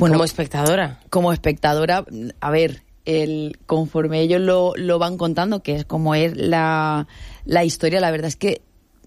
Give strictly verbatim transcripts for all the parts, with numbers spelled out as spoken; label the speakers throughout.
Speaker 1: Bueno, como espectadora.
Speaker 2: Como espectadora, a ver, el, conforme ellos lo, lo van contando, que es como es la, la historia, la verdad es que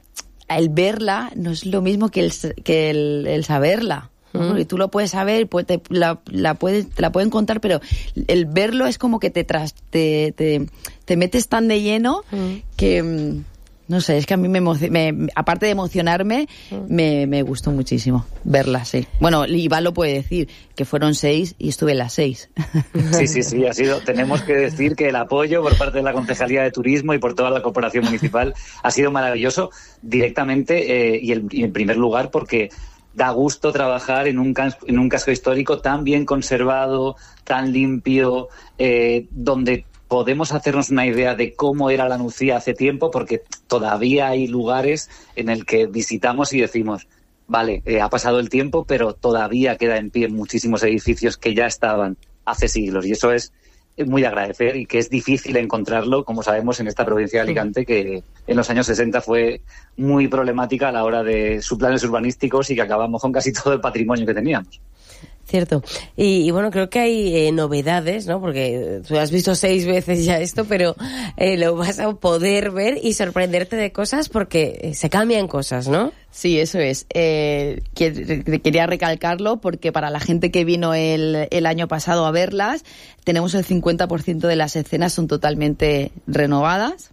Speaker 2: el verla no es lo mismo que el, que el, el saberla. ¿no? Porque tú lo puedes saber, pues te, la, la puedes, te la pueden contar, pero el verlo es como que te tras, te, te, te metes tan de lleno mm. que, no sé, es que a mí me, me aparte de emocionarme, mm. me, me gustó muchísimo verla, sí. Bueno, Iván lo puede decir, que fueron seis y estuve en las seis.
Speaker 3: Sí, sí, sí, ha sido, tenemos que decir que el apoyo por parte de la Concejalía de Turismo y por toda la Corporación Municipal ha sido maravilloso directamente eh, y, el, y en primer lugar porque da gusto trabajar en un, cas- en un casco histórico tan bien conservado, tan limpio, eh, donde podemos hacernos una idea de cómo era la Nucía hace tiempo, porque todavía hay lugares en el que visitamos y decimos, vale, eh, ha pasado el tiempo, pero todavía queda en pie muchísimos edificios que ya estaban hace siglos, y eso es muy de agradecer y que es difícil encontrarlo, como sabemos, en esta provincia de Alicante, que en los años sesenta fue muy problemática a la hora de sus planes urbanísticos y que acabamos con casi todo el patrimonio que teníamos.
Speaker 1: Cierto. Y, y bueno, creo que hay eh, novedades, ¿no? Porque tú has visto seis veces ya esto, pero eh, lo vas a poder ver y sorprenderte de cosas porque eh, se cambian cosas, ¿no?
Speaker 2: Sí, eso es. Eh, que, quería recalcarlo porque para la gente que vino el, el año pasado a verlas, tenemos el cincuenta por ciento de las escenas son totalmente renovadas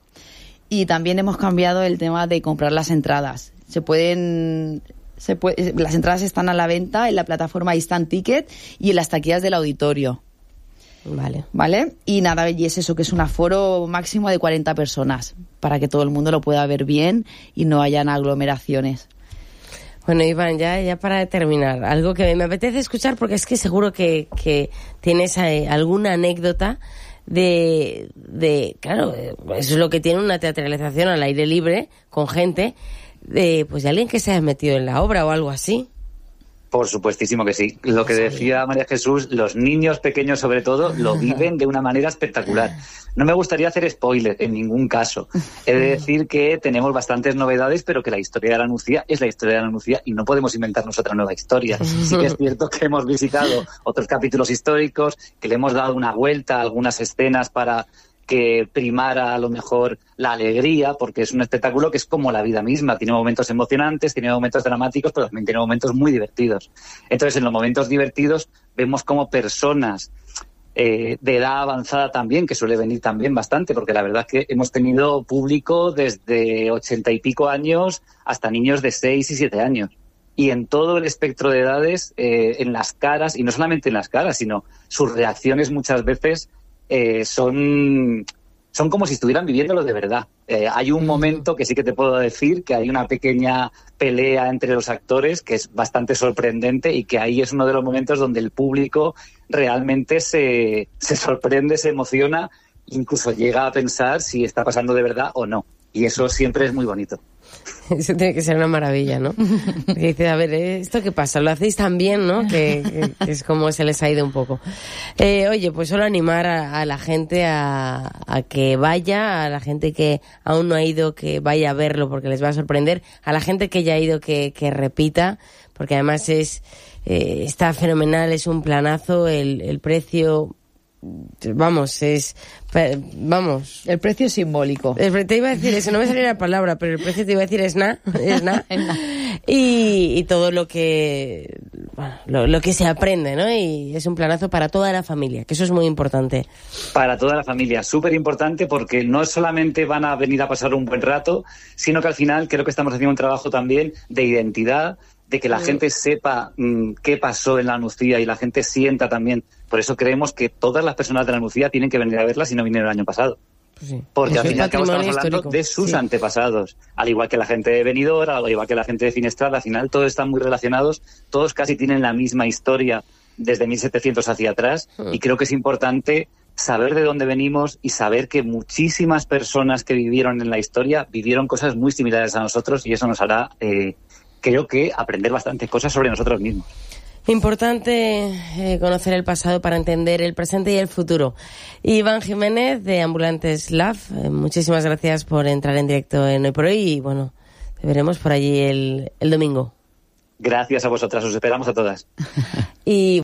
Speaker 2: y también hemos cambiado el tema de comprar las entradas. Se pueden... Se puede, las entradas están a la venta en la plataforma Instant Ticket y en las taquillas del auditorio.
Speaker 1: Vale.
Speaker 2: ¿Vale? Y nada, y es eso, que es un aforo máximo de cuarenta personas, para que todo el mundo lo pueda ver bien y no hayan aglomeraciones.
Speaker 1: Bueno, Iván, ya, ya para terminar, algo que me apetece escuchar, porque es que seguro que, que tienes eh, alguna anécdota de, de, claro, eso es lo que tiene una teatralización al aire libre, con gente, de, pues de alguien que se haya metido en la obra o algo así.
Speaker 3: Por supuestísimo que sí. Lo que decía María Jesús, los niños pequeños sobre todo lo viven de una manera espectacular. No me gustaría hacer spoiler en ningún caso. He de decir que tenemos bastantes novedades, pero que la historia de la Nucía es la historia de la Nucía y no podemos inventarnos otra nueva historia. Sí que es cierto que hemos visitado otros capítulos históricos, que le hemos dado una vuelta a algunas escenas para que primara a lo mejor la alegría, porque es un espectáculo que es como la vida misma, tiene momentos emocionantes, tiene momentos dramáticos, pero también tiene momentos muy divertidos. Entonces, en los momentos divertidos vemos como personas eh, de edad avanzada también, que suele venir también bastante, porque la verdad es que hemos tenido público desde ochenta y pico años hasta niños de seis y siete años. Y en todo el espectro de edades, eh, en las caras, y no solamente en las caras, sino sus reacciones muchas veces Eh, son, son como si estuvieran viviéndolo de verdad. Eh, hay un momento que sí que te puedo decir que hay una pequeña pelea entre los actores que es bastante sorprendente y que ahí es uno de los momentos donde el público realmente se, se sorprende, se emociona, incluso llega a pensar si está pasando de verdad o no. Y eso siempre es muy bonito.
Speaker 1: Eso tiene que ser una maravilla, ¿no? Porque dice, a ver, ¿esto qué pasa? Lo hacéis tan bien, ¿no? Que, que, que es como se les ha ido un poco. Eh, oye, pues solo animar a, a la gente a, a que vaya, a la gente que aún no ha ido, que vaya a verlo porque les va a sorprender, a la gente que ya ha ido, que, que repita, porque además es eh, está fenomenal, es un planazo, el, el precio... Vamos, es... Vamos.
Speaker 2: El precio es simbólico.
Speaker 1: El, te iba a decir eso, no me salía la palabra, pero el precio te iba a decir es na, es na. y, y todo lo que... Bueno, lo, lo que se aprende, ¿no? Y es un planazo para toda la familia, que eso es muy importante.
Speaker 3: Para toda la familia, súper importante, porque no solamente van a venir a pasar un buen rato, sino que al final creo que estamos haciendo un trabajo también de identidad, de que la sí. gente sepa mmm, qué pasó en la Nucía y la gente sienta también. Por eso creemos que todas las personas de la Nucía tienen que venir a verla si no vinieron el año pasado. Sí. Porque al fin y al cabo estamos hablando histórico. de sus sí. antepasados. Al igual que la gente de Benidorm, al igual que la gente de Finestrat, al final todos están muy relacionados, todos casi tienen la misma historia desde mil setecientos hacia atrás mm. y creo que es importante saber de dónde venimos y saber que muchísimas personas que vivieron en la historia vivieron cosas muy similares a nosotros y eso nos hará... Eh, creo que aprender bastantes cosas sobre nosotros mismos.
Speaker 1: Importante eh, conocer el pasado para entender el presente y el futuro. Iván Jiménez, de Ambulantes Lab, eh, muchísimas gracias por entrar en directo en Hoy por Hoy y, bueno, te veremos por allí el, el domingo.
Speaker 3: Gracias a vosotras, os esperamos a todas.
Speaker 1: Y